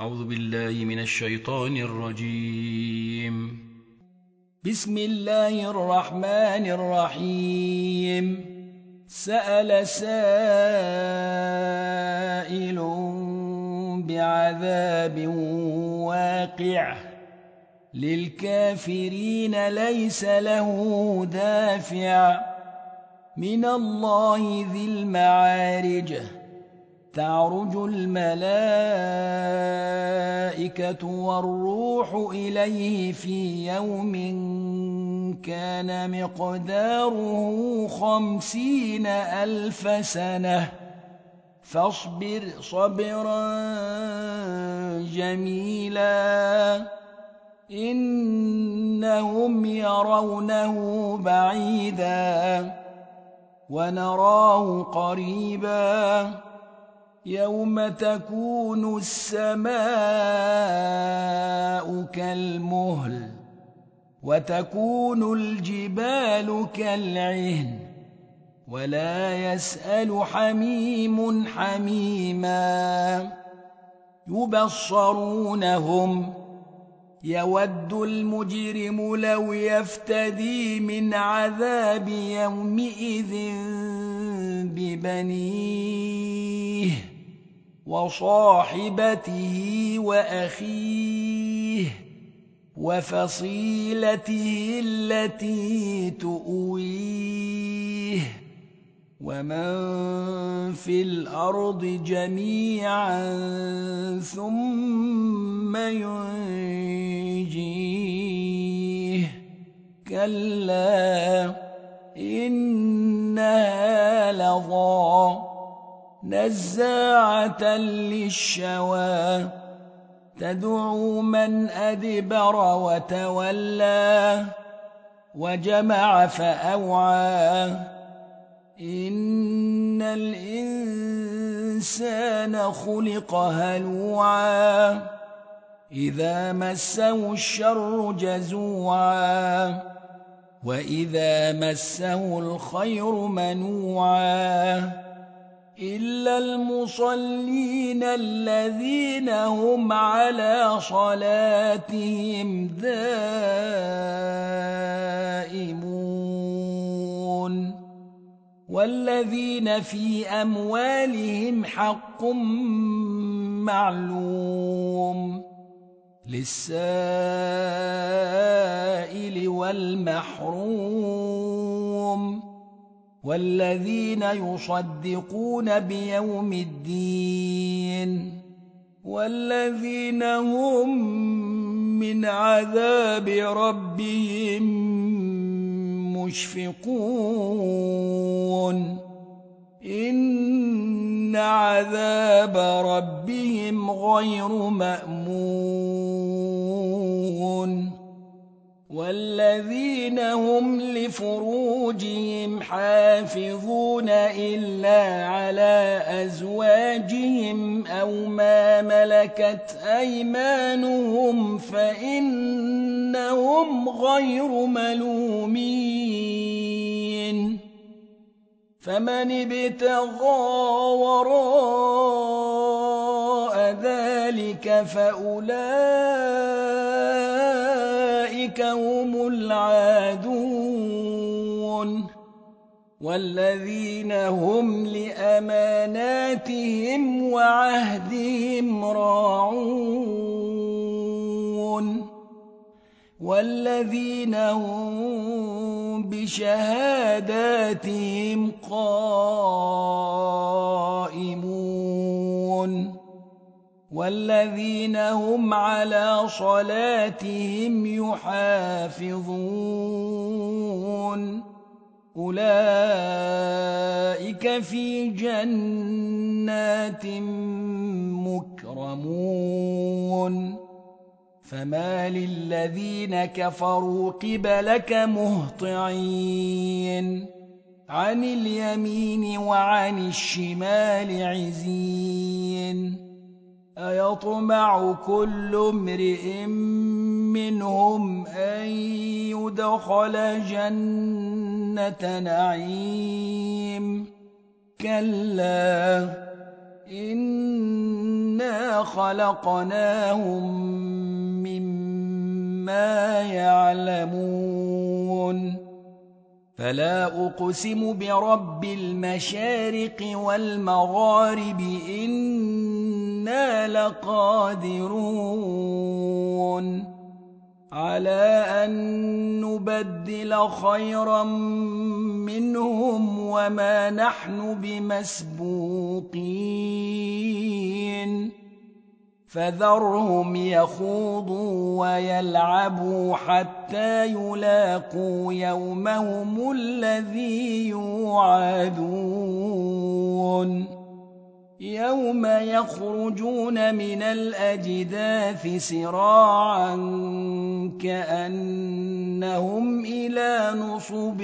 أعوذ بالله من الشيطان الرجيم. بسم الله الرحمن الرحيم. سأل سائل بعذاب واقع للكافرين ليس له دافع من الله ذي المعارج. تعرج الملائكة والروح إليه في يوم كان مقداره 50,000 سنة فاصبر صبرا جميلا إنهم يرونه بعيدا ونراه قريبا يوم تكون السماء كالمهل وتكون الجبال كالعهن ولا يسأل حميم حميما يبصرونهم يود المجرم لو يفتدي من عذاب يومئذ ببنيه وصاحبته وأخيه وفصيلته التي تؤويه ومن في الأرض جميعا ثم ينجيه كلا إنها لظى نزاعة للشوى تدعو من أدبر وتولى وجمع فأوعى إن الإنسان خلق هلوعا إذا مسه الشر جزوعا وإذا مسه الخير منوعا إلا المصلين الذين هم على صلاتهم دائمون والذين في أموالهم حق معلوم للسائل والمحروم والذين يصدقون بيوم الدين والذين هم من عذاب ربهم مشفقون إن عذاب ربهم غير مأمون والذين هم لفروجهم حافظون إلا على أزواجهم أو ما ملكت أيمانهم فإنهم غير ملومين فمن ابتغى وراء ذلك فأولئك هم العادون والذين هم لأماناتهم وعهدهم راعون والذين هم بشهاداتهم قائمون والذين هم على صلاتهم يحافظون أولئك في جنات مكرمون فما للذين كفروا قبلك مهطعين عن اليمين وعن الشمال عزين أيطمع كل امرئ منهم أن يدخل جنة نعيم كلا إن إِنَّا خَلَقْنَاهُم مِّمَّا يَعْلَمُونَ فَلَا أُقْسِمُ بِرَبِّ الْمَشَارِقِ وَالْمَغَارِبِ إِنَّا لَقَادِرُونَ عَلَىٰ أَن نُّبَدِّلَ خَيْرًا مِّنْهُمْ وَمَا نَحْنُ بِمَسْبُوقِينَ فَذَرْهُمْ يَخُوضُوا وَيَلْعَبُوا حَتَّىٰ يُلَاقُوا يَوْمَهُمُ الَّذِي يُوعَدُونَ يَوْمَ يَخْرُجُونَ مِنَ الْأَجْدَاثِ سِرَاعًا كَأَنَّهُمْ إِلَىٰ نُصُبٍ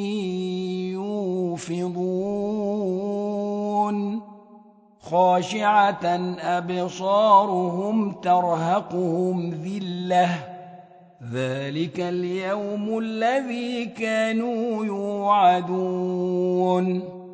يُوفِضُونَ خَاشِعَةً أَبْصَارُهُمْ تَرْهَقُهُمْ ذِلَّةٌ ذَٰلِكَ الْيَوْمُ الَّذِي كَانُوا يُوعَدُونَ